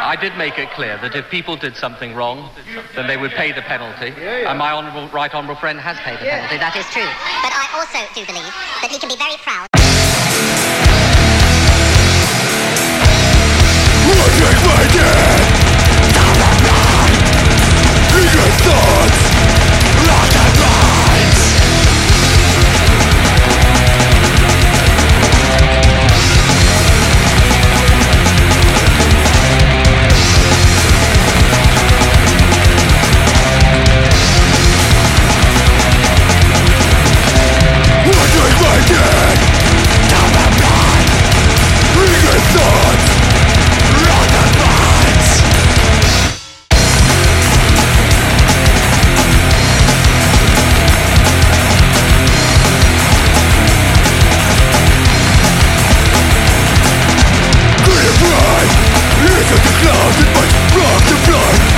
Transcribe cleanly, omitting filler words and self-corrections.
I did make it clear that if people did something wrong, then they would pay the penalty. And my right honourable friend has paid the penalty. That is true. But I also do believe that he can be very proud. Clouds, it might rock the fly.